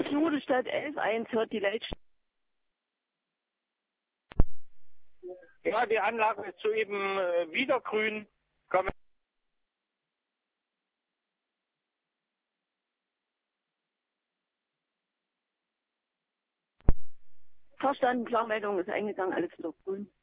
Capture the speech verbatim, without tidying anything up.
Nudelstadt elf eins hört die Leitstelle. Ja, die Anlage ist soeben äh, wieder grün. Kann man Verstanden, Klarmeldung ist eingegangen, alles wieder grün.